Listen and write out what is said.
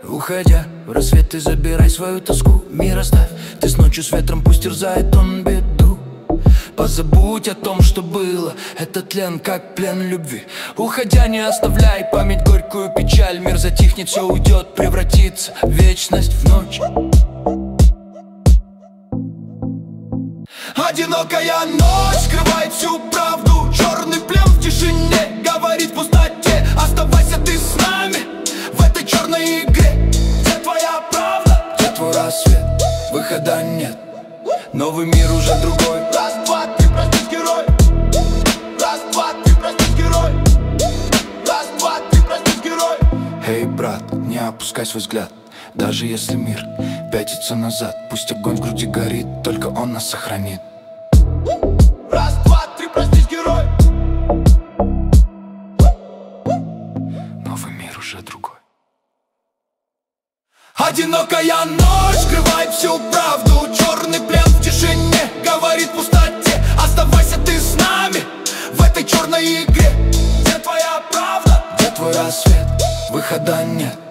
Уходя в рассвет, ты забирай свою тоску. Мир оставь, ты с ночью с ветром, пусть терзает он беду. Позабудь о том, что было, этот тлен, как плен любви. Уходя, не оставляй память, горькую печаль. Мир затихнет, все уйдет, превратится в вечность, в ночь. Одинокая ночь скрывает всю правду. Черный плен в тишине говорит в пустоте: оставайся ты с нами в этой черной игре. Где твоя правда? Где твой рассвет? Выхода нет, новый мир уже другой. Раз, два, три, простись, герой. Раз, два, три, простись, герой. Раз, два, три, простись, герой. Эй, брат, не опускай свой взгляд. Даже если мир пятится назад, пусть огонь в груди горит, только он нас сохранит. Раз, два, три, простись, герой. Новый мир уже другой. Одинокая ночь скрывает всю правду. Черный плен в тишине говорит в пустоте: оставайся ты с нами в этой черной игре. Где твоя правда? Где твой рассвет? Выхода нет,